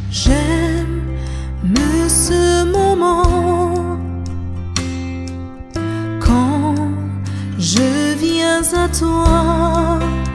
J'aime ce moment quand je viens à toi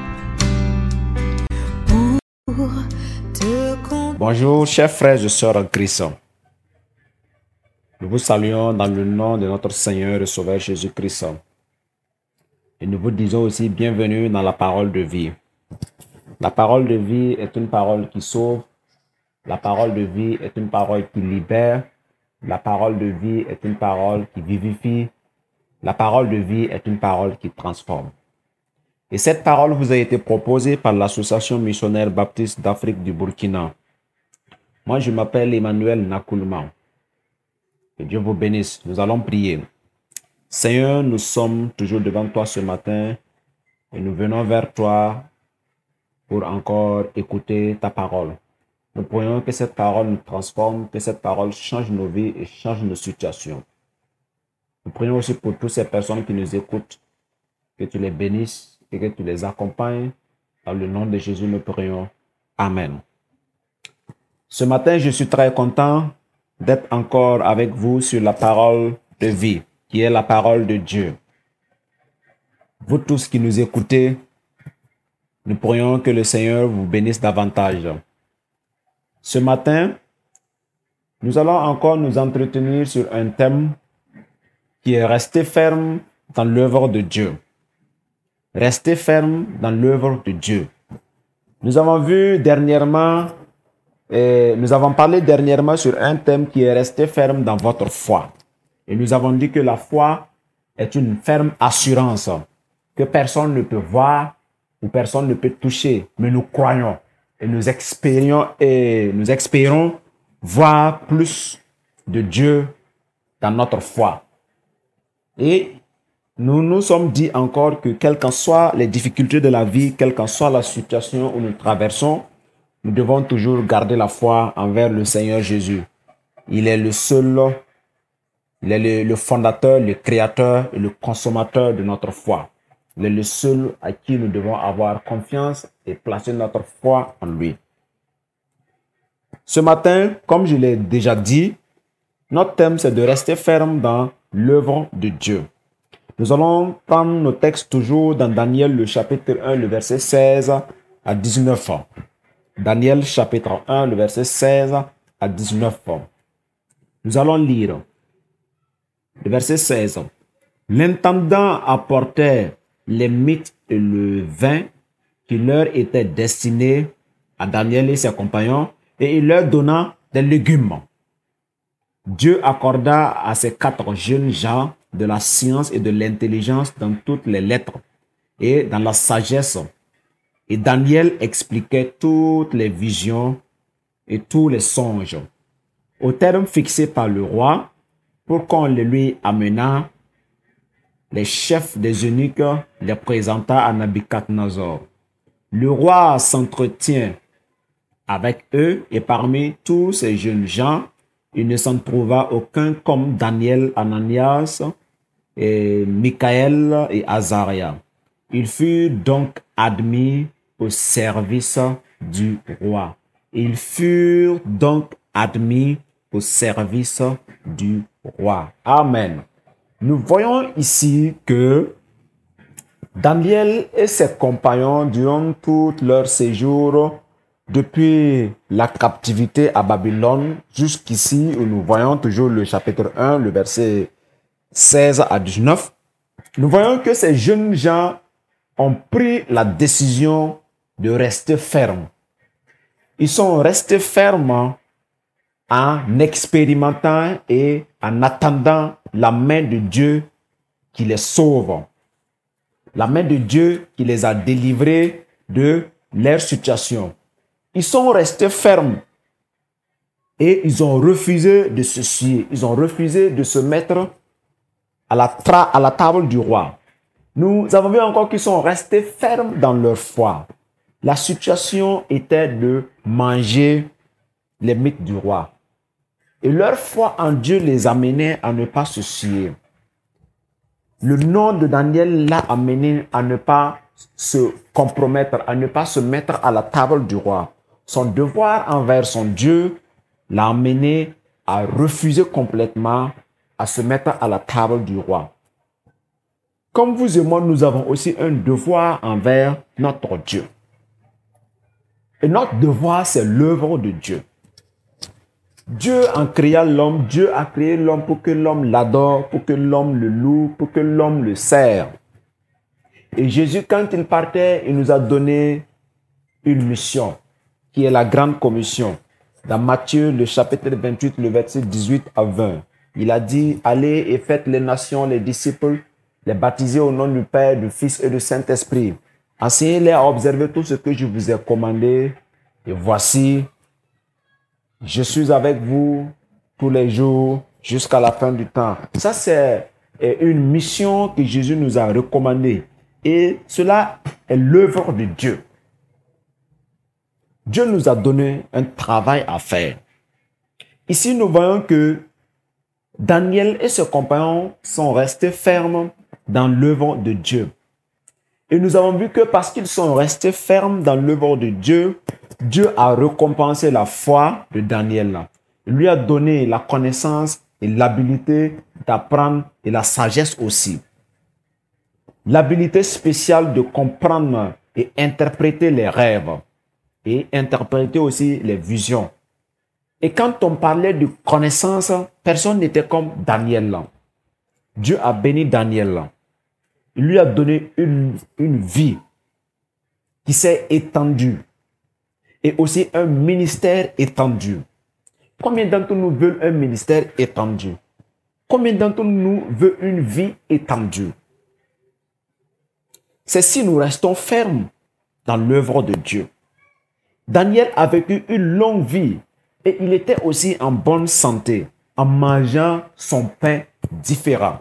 pour te comprendre. Bonjour, chers frères et sœurs en Christ. Nous vous saluons dans le nom de notre Seigneur et Sauveur Jésus-Christ. Et nous vous disons aussi bienvenue dans la parole de vie. La parole de vie est une parole qui sauve. La parole de vie est une parole qui libère. La parole de vie est une parole qui vivifie. La parole de vie est une parole qui transforme. Et cette parole vous a été proposée par l'Association missionnaire baptiste d'Afrique du Burkina. Moi, je m'appelle Emmanuel Nakoulman. Que Dieu vous bénisse. Nous allons prier. Seigneur, nous sommes toujours devant toi ce matin et nous venons vers toi pour encore écouter ta parole. Nous prions que cette parole nous transforme, que cette parole change nos vies et change nos situations. Nous prions aussi pour toutes ces personnes qui nous écoutent, que tu les bénisses et que tu les accompagnes. Dans le nom de Jésus, nous prions. Amen. Ce matin, je suis très content d'être encore avec vous sur la parole de vie, qui est la parole de Dieu. Vous tous qui nous écoutez, nous prions que le Seigneur vous bénisse davantage. Ce matin, nous allons encore nous entretenir sur un thème qui est rester ferme dans l'œuvre de Dieu. Rester ferme dans l'œuvre de Dieu. Nous avons parlé dernièrement sur un thème qui est rester ferme dans votre foi. Et nous avons dit que la foi est une ferme assurance que personne ne peut voir ou personne ne peut toucher, mais nous croyons. Et nous espérons voir plus de Dieu dans notre foi. Et nous nous sommes dit encore que quelles qu'en soient les difficultés de la vie, quelle qu'en soit la situation où nous traversons, nous devons toujours garder la foi envers le Seigneur Jésus. Il est le seul, il est le fondateur, le créateur et le consommateur de notre foi. Il est le seul à qui nous devons avoir confiance et placer notre foi en lui. Ce matin, comme je l'ai déjà dit, notre thème c'est de rester ferme dans l'œuvre de Dieu. Nous allons prendre nos textes toujours dans Daniel, le chapitre 1, le verset 16 à 19. Daniel, chapitre 1, le verset 16 à 19. Nous allons lire le verset 16. L'intendant apportait les mythes et le vin qui leur étaient destinés à Daniel et ses compagnons, et il leur donna des légumes. Dieu accorda à ces 4 jeunes gens de la science et de l'intelligence dans toutes les lettres et dans la sagesse. Et Daniel expliquait toutes les visions et tous les songes. Au terme fixé par le roi, pour qu'on les lui amenât, les chefs des eunuques les présenta à Nabuchodonosor. Le roi s'entretient avec eux et parmi tous ces jeunes gens, il ne s'en trouva aucun comme Daniel, Ananias, et Michaël et Azaria. Ils furent donc admis au service du roi. Ils furent donc admis au service du roi. Amen. Nous voyons ici que Daniel et ses compagnons, durant tout leur séjour, depuis la captivité à Babylone, jusqu'ici, où nous voyons toujours le chapitre 1, le verset 16 à 19, nous voyons que ces jeunes gens ont pris la décision de rester fermes. Ils sont restés fermes en expérimentant et en attendant la main de Dieu qui les sauve. La main de Dieu qui les a délivrés de leur situation. Ils sont restés fermes et ils ont refusé de se souiller. Ils ont refusé de se mettre à la table du roi. Nous avons vu encore qu'ils sont restés fermes dans leur foi. La situation était de manger les mythes du roi. Et leur foi en Dieu les amenait à ne pas se souiller. Le nom de Daniel l'a amené à ne pas se compromettre, à ne pas se mettre à la table du roi. Son devoir envers son Dieu l'a amené à refuser complètement à se mettre à la table du roi. Comme vous et moi, nous avons aussi un devoir envers notre Dieu. Et notre devoir, c'est l'œuvre de Dieu. Dieu, en créant l'homme, Dieu a créé l'homme pour que l'homme l'adore, pour que l'homme le loue, pour que l'homme le sert. Et Jésus, quand il partait, il nous a donné une mission, qui est la grande commission. Dans Matthieu, le chapitre 28, le verset 18 à 20, il a dit, allez et faites les nations, les disciples, les baptiser au nom du Père, du Fils et du Saint-Esprit. Enseignez-les à observer tout ce que je vous ai commandé. Et voici, je suis avec vous tous les jours jusqu'à la fin du temps. Ça, c'est une mission que Jésus nous a recommandée. Et cela est l'œuvre de Dieu. Dieu nous a donné un travail à faire. Ici, nous voyons que Daniel et ses compagnons sont restés fermes dans l'œuvre de Dieu. Et nous avons vu que parce qu'ils sont restés fermes dans l'œuvre de Dieu, Dieu a récompensé la foi de Daniel. Il lui a donné la connaissance et l'habilité d'apprendre et la sagesse aussi. L'habilité spéciale de comprendre et interpréter les rêves et interpréter aussi les visions. Et quand on parlait de connaissance, personne n'était comme Daniel. Dieu a béni Daniel. Il lui a donné une vie qui s'est étendue et aussi un ministère étendu. Combien d'entre nous veulent un ministère étendu? Combien d'entre nous veulent une vie étendue? C'est si nous restons fermes dans l'œuvre de Dieu. Daniel a vécu une longue vie et il était aussi en bonne santé en mangeant son pain différent.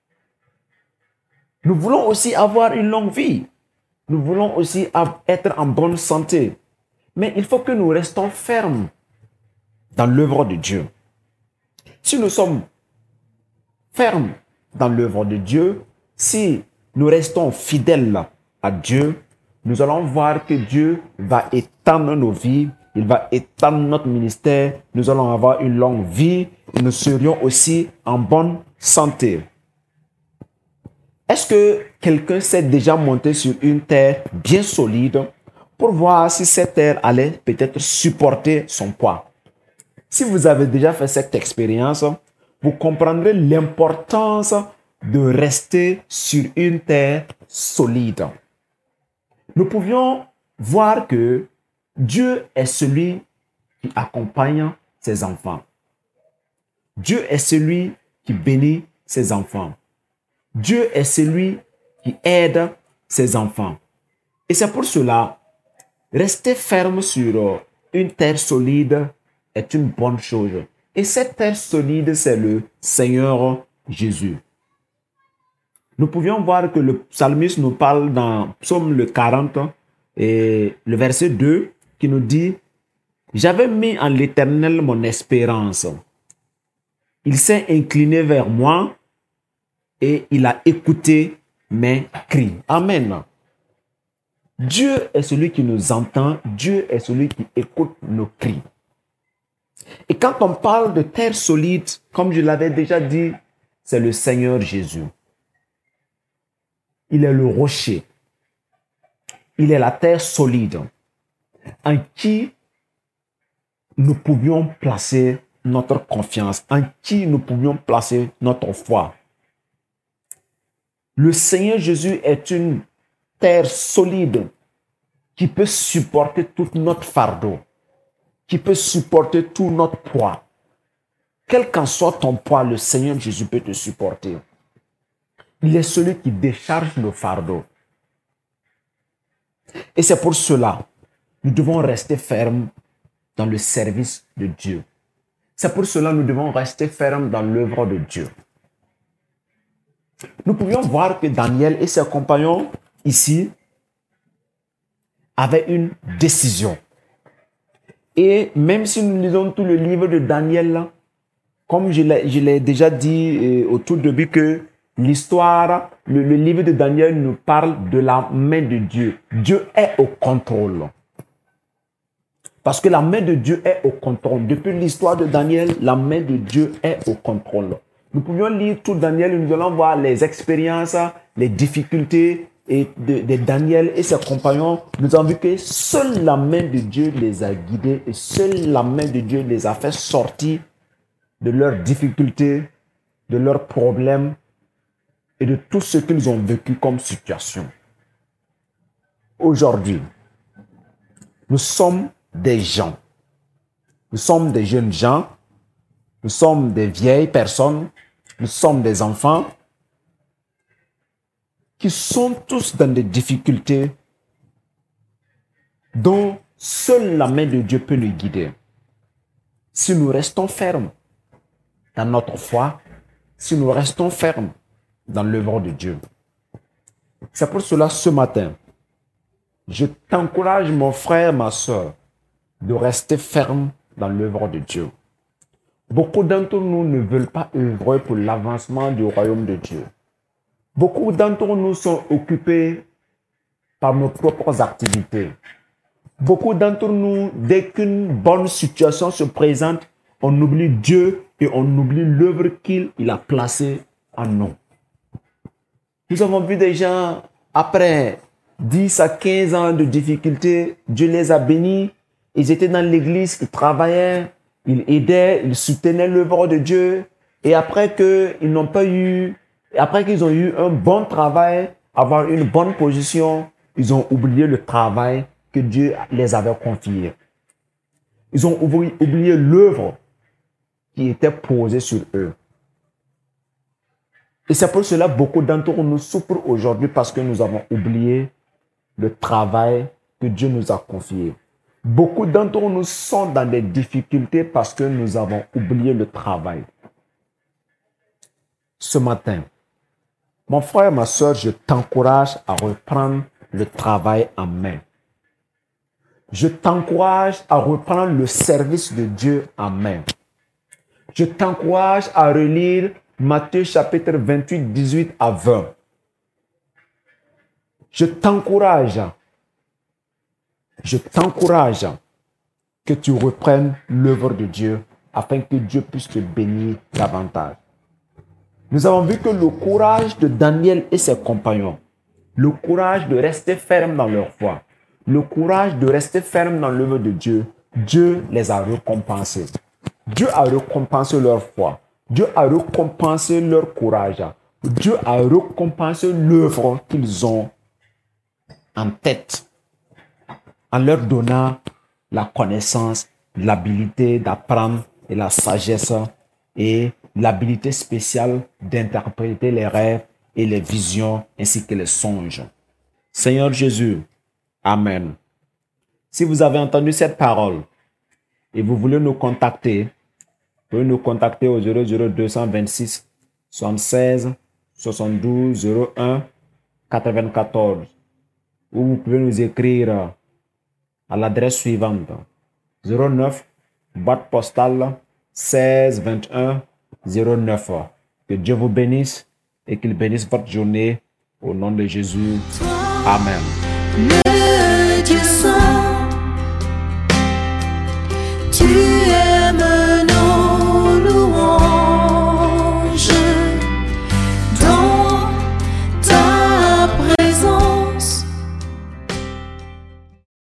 Nous voulons aussi avoir une longue vie. Nous voulons aussi être en bonne santé. Mais il faut que nous restons fermes dans l'œuvre de Dieu. Si nous sommes fermes dans l'œuvre de Dieu, si nous restons fidèles à Dieu, nous allons voir que Dieu va étendre nos vies, il va étendre notre ministère, nous allons avoir une longue vie et nous serions aussi en bonne santé. Est-ce que quelqu'un s'est déjà monté sur une terre bien solide pour voir si cette terre allait peut-être supporter son poids? Si vous avez déjà fait cette expérience, vous comprendrez l'importance de rester sur une terre solide. Nous pouvions voir que Dieu est celui qui accompagne ses enfants. Dieu est celui qui bénit ses enfants. Dieu est celui qui aide ses enfants. Et c'est pour cela, rester ferme sur une terre solide est une bonne chose. Et cette terre solide, c'est le Seigneur Jésus. Nous pouvions voir que le psalmiste nous parle dans Psaume le 40 et le verset 2 qui nous dit « J'avais mis en l'Éternel mon espérance. Il s'est incliné vers moi et il a écouté mes cris. » Amen. Dieu est celui qui nous entend. Dieu est celui qui écoute nos cris. Et quand on parle de terre solide, comme je l'avais déjà dit, c'est le Seigneur Jésus. Il est le rocher. Il est la terre solide en qui nous pouvions placer notre confiance, en qui nous pouvions placer notre foi. Le Seigneur Jésus est une terre solide qui peut supporter tout notre fardeau, qui peut supporter tout notre poids. Quel qu'en soit ton poids, le Seigneur Jésus peut te supporter. Il est celui qui décharge nos fardeaux. Et c'est pour cela, nous devons rester fermes dans le service de Dieu. C'est pour cela que nous devons rester fermes dans l'œuvre de Dieu. Nous pouvions voir que Daniel et ses compagnons ici avaient une décision. Et même si nous lisons tout le livre de Daniel, comme je l'ai déjà dit au tout début que l'histoire, le livre de Daniel nous parle de la main de Dieu. Dieu est au contrôle. Parce que la main de Dieu est au contrôle. Depuis l'histoire de Daniel, la main de Dieu est au contrôle. Nous pouvions lire tout Daniel et nous allons voir les expériences, les difficultés de Daniel et ses compagnons. Nous avons vu que seule la main de Dieu les a guidés et seule la main de Dieu les a fait sortir de leurs difficultés, de leurs problèmes et de tout ce qu'ils ont vécu comme situation. Aujourd'hui, nous sommes des gens. Nous sommes des jeunes gens. Nous sommes des vieilles personnes. Nous sommes des enfants qui sont tous dans des difficultés dont seule la main de Dieu peut nous guider. Si nous restons fermes dans notre foi, si nous restons fermes dans l'œuvre de Dieu. C'est pour cela, ce matin, je t'encourage, mon frère, ma soeur, de rester ferme dans l'œuvre de Dieu. Beaucoup d'entre nous ne veulent pas œuvrer pour l'avancement du royaume de Dieu. Beaucoup d'entre nous sont occupés par nos propres activités. Beaucoup d'entre nous, dès qu'une bonne situation se présente, on oublie Dieu et on oublie l'œuvre qu'il a placée en nous. Nous avons vu des gens, après 10 à 15 ans de difficultés, Dieu les a bénis. Ils étaient dans l'église, ils travaillaient, ils aidaient, ils soutenaient l'œuvre de Dieu. Et après qu'ils ont eu un bon travail, avoir une bonne position, ils ont oublié le travail que Dieu les avait confié. Ils ont oublié l'œuvre qui était posée sur eux. Et c'est pour cela que beaucoup d'entre nous souffrent aujourd'hui parce que nous avons oublié le travail que Dieu nous a confié. Beaucoup d'entre nous sont dans des difficultés parce que nous avons oublié le travail. Ce matin, mon frère, ma soeur, je t'encourage à reprendre le travail en main. Je t'encourage à reprendre le service de Dieu en main. Je t'encourage à relire Matthieu chapitre 28, 18 à 20. Je t'encourage que tu reprennes l'œuvre de Dieu afin que Dieu puisse te bénir davantage. Nous avons vu que le courage de Daniel et ses compagnons, le courage de rester ferme dans leur foi, le courage de rester ferme dans l'œuvre de Dieu, Dieu les a récompensés. Dieu a récompensé leur foi. Dieu a récompensé leur courage. Dieu a récompensé l'œuvre qu'ils ont en tête en leur donnant la connaissance, l'habilité d'apprendre et la sagesse et l'habilité spéciale d'interpréter les rêves et les visions ainsi que les songes. Seigneur Jésus, Amen. Si vous avez entendu cette parole et vous voulez nous contacter, vous pouvez nous contacter au 00226 76 72 01 94 ou vous pouvez nous écrire à l'adresse suivante 09 boîte postale 16 21 09. Que Dieu vous bénisse et qu'il bénisse votre journée au nom de Jésus. Amen.